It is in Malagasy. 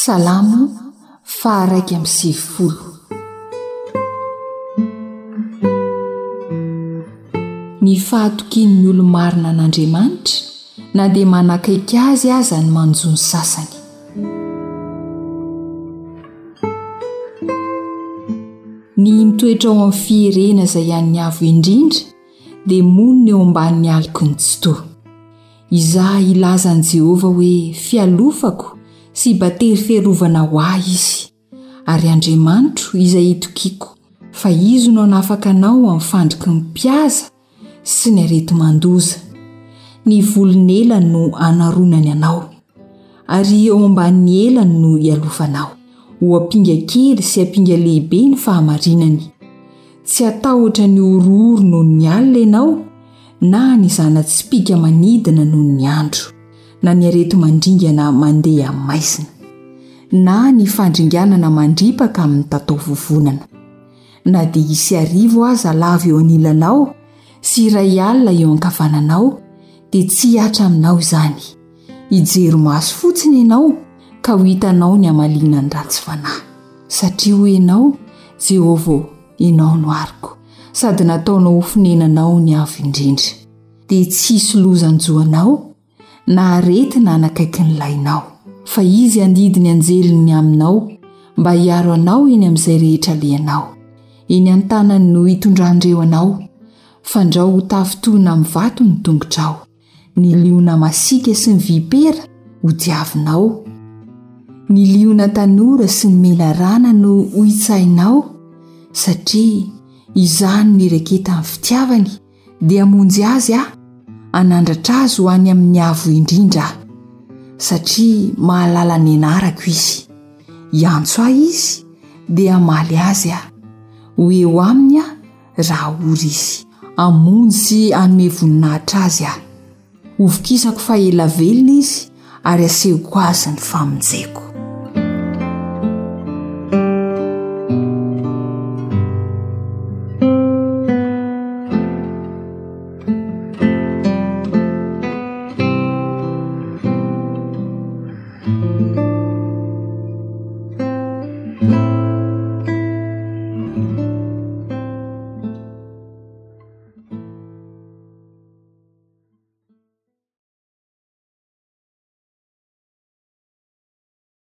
Salamo faharaiky amby 70. Ny fahatokian'ny olo-marina an'Andriamanitra na dia manakaiky azy aza ny manjony sasany. Ny mitoetra ao amin'ny fiherena izay ihan'ny avo indrindra dia monina eo ambanin'ny aloko ny tsotoa. Izaho ilazan'i Jehovah hoe fialofako sy batery fiarovana ho ahy izy, ary Andriamanitro izay itokiako, fa izy no hanafaka anao amin'ny fandriky ny mpiaza sy ny areti-mandoza. Ny volony elany no anaronany anao, ary eo ambanin'ny elany no ialofanao. Ho ampinga kely sy ampinga lehibe ny fahamarinany. Tsy atahotra ny orooro noho ny alina ianao, na ny zana-tspika manidina noho ny andro, na ny areti-mandringana mandeha amin'ny maizina, na ny fandringanana mandripaka amin'ny tatao vovonana. Na dia hisy arivo aza lava eo anilanao sy iray alina eo ankavananao, dia tsy hiatra aminao izany. Hijery maso fotsiny ianao ka ho hitanao ny hamaliana ny ratsy fanahy. Satria ho ianao, Jehovah, ianao no ariko, sady nataonao ho fonenanao ny avo indrindra. Dia tsy hisy loza anjoanao, na arety na anakaiky ny lainao, fa izy handidiny anjeliny aminao mba hiaro anao eny amin'izay rehetra lehanao. Eny an-tanany no hitondrandreo anao, fandrao ho tafitoina amin'ny vato ny tongotrao. Ny liona masika sy ny vipera ho diavinao. Ny liona tanora sy ny melarana no ho hitsainao, satria izany no ireketa amin'ny fitiavany, dia hamonjy azy hanandratra azy ho any amin'ny avo indrindra, satria mahalala ny anarako izy. Iantso ahy izy dia hamaly azy ho eo aminy raha ory izy, hamonjy sy hanome voninahitra azy Hovokisako fa ela velona izy, ary asehoko azy ny famonjeko.